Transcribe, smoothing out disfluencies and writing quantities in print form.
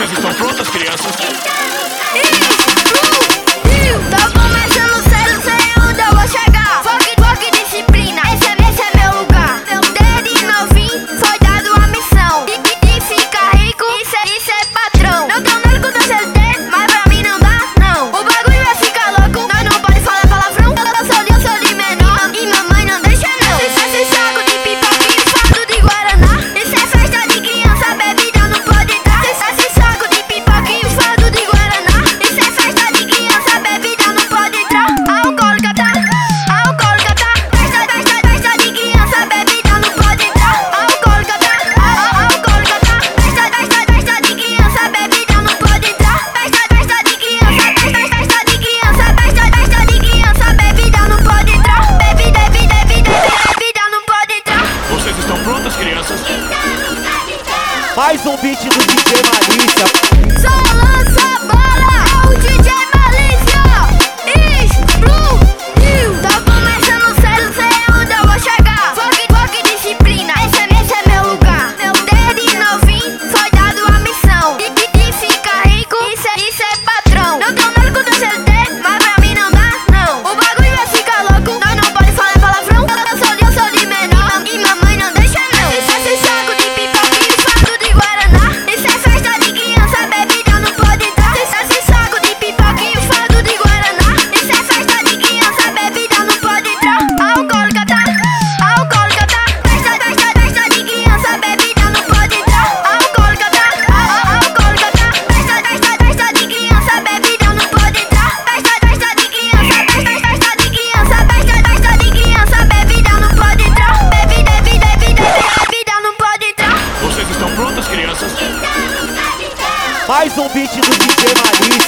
Vocês estão prontas, crianças? Tô começando cedo, sei onde eu vou chegar. Foco e disciplina, esse é meu lugar. Desde novinho foi dado a missão de ficar rico e ser patrão. Não tô nada com CLT, mas pra mim não dá, não. O bagulho vai ficar louco, nós não pode falar palavrão. Eu sou de menor e mamãe não deixa não. Esse saco de pipoquinho, fardo de guaraná. Isso é festa de criança, bebida não pode dar. Esse saco de pipoquinho, fardo de guaraná. Isso é festa de criança, bebida não pode entrar. Alcoólica tá. Festa de criança, bebida não pode entrar. Alcoólica tá. Festa de criança, bebida não pode entrar. Festa de criança, bebida não pode entrar. Bebida não pode entrar. Vocês estão prontas, crianças? Mais um beat do DJ Malícia. Só lança a bola, o DJ Malícia. Explodiu. Tô começando cedo, sei onde eu vou chegar. Foco e disciplina, esse é meu lugar. Desde novinho foi dado a missão de ficar rico e ser patrão. Não tô nada com CLT, mas pra mim não dá, não. O bagulho vai ficar louco, nós não pode falar palavrão. Eu sou de menor e mamãe não deixa não. Esse saco de pipoquinho, fardo de guaraná. Isso é festa de criança, bebida não pode entrar. Esse saco de pipoquinho, fardo de guaraná. Isso é festa de criança, bebida não pode entrar. Alcoólica tá. Festa de criança, bebida não pode entrar. Alcoólica tá. Festa de criança, bebida não pode entrar. Festa de criança, bebida não pode entrar. Bebida não pode entrar. Vocês estão prontas, crianças? Mais um beat do DJ Malícia.